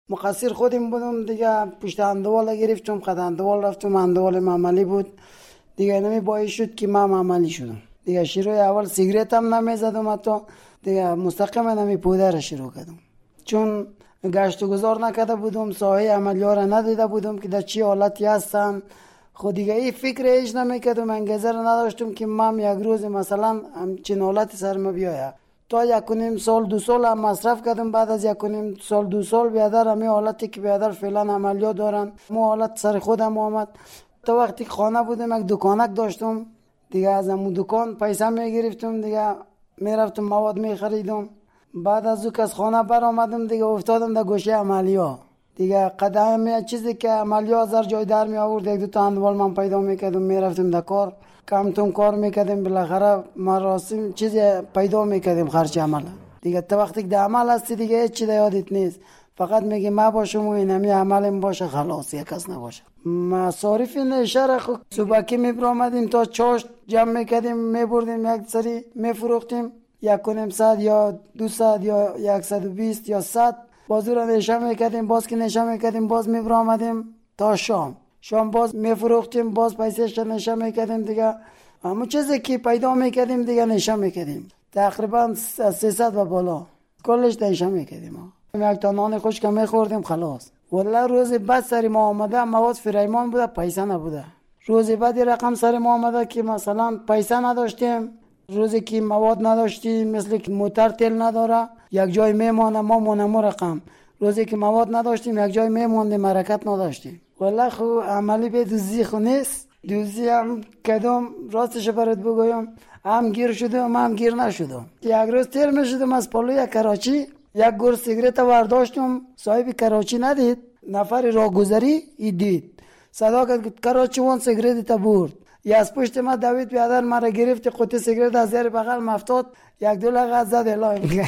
مقصر خودم بودم دیگه. پشت اندوال گرفتم، خد اندوال رفتم، اندوال عملی بود دیگه. نمی باعث شد که من عملی شدم دیگه. شروع اول سیگرت هم نمیزدم، حتی دیگه مستقیم نمی پودر را شروع کردم، چون گشت و گذار نکرده بودم، ساحه عملیات را ندیده بودم که در چی حالتی هستن. خود دیگه این فکر ایش نمیکردم، انگیزه را نداشتم که من یک روز مثلا همچین حالتی سر ما بیاید. تا 1.5 سال 2 سال هم مصرف کردم. بعد از 1.5 سال 2 سال بیادر همین حالتی که بیادر فعلا عملیات دارن، مو حالت سر خودم آمد. تا وقتی خانه بودم یک دکانک داشتم دیگه، از همون دکان پیسه میگرفتم دیگه، میرفتم مواد میخریدم. بعد از او که از خانه بر آمدم دیگه، افتادم در گوشه عملیات دیگه. قدم چیزی که عملیات زر جای در می آورد، یک دو تا اندوال من پیدا میکردم، میرفتم در کار، کمتون کار میکردم، بالاخره مراسم چیز پیدا میکردم خرچ عمل دیگه. تا وقتی که در عمل هستی دیگه هیچ چیز یادت نیست، فقط میگی ما باشم و اینمی عملم باشه، خلاص یک کس نباشه. مصارف نشر خود صبحکی میبرامدیم تا چاشت جمع میکردیم، میبردیم یک سری میفروختیم، 1.5 ساعت یا 2 ساعت یا 120 یا 100 بازو را نشه میکردیم. باز که نشه میکردیم باز میبرامدیم تا شام باز میفروختیم، باز پیسهش نشه میکردیم دیگه. همون چیزی که پیدا میکردیم دیگه نشه میکردیم، تقریبا 300 و بالا کلش نشه میکردیم. یک تا نان خوش که میخوردیم خلاص. والله روز بعد سر ما آمده مواد فریمان بوده، پیسه نبوده. روز بعد رقم سر ما آمده که مثلا پیسه نداشتیم، روزی که مواد نداشتیم، مثل که موتر تل نداره یک جای میمونه، ما مونم رقم. روزی که مواد نداشتیم یک جای میموندیم، حرکت نداشتیم. والله خو عملی به دوزی خو نیست. دوزی هم کدام راستش برات بگویم، هم گیر شدم هم گیر نشدم. یک روز تیر میشدم از پلوی کراچی، یک گور سیگرت ورداشتم، صاحب کراچی ندید، نفر راهگذری ای دید، صدا کرد کراچی وان سیگرت تا برد. یا از پشت ما دوید بیادر مرا گرفت، قطعه سیگرت از زیر بغل مفتاد، 1-2 لغت زد الهی میگه.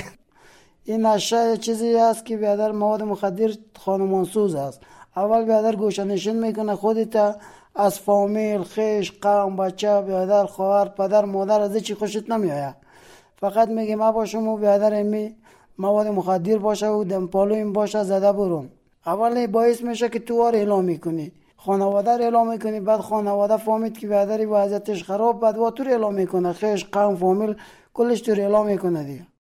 این نشه چیزی است که بیادر مواد مخدر خانمانسوز است. اول بیادر گوشنشین میکنه خودت از فامیل، خیش، قوم، بچه، بیادر، خواهر، پدر، مادر، از چی خوشت نمیآید. فقط میگه ما باشم و بیادر امی مواد مخدر باشه و دمپالو این باشه زده برون. اول باعث میشه که تو وار اعلام میکنی، خانواده رو اعلام میکنی، بعد خانواده فهمید که بیادری وضعیتش خراب، بعد واتور اعلام میکنه، خیش، قوم، فامیل کلش تو اعلام میکنه دیگه.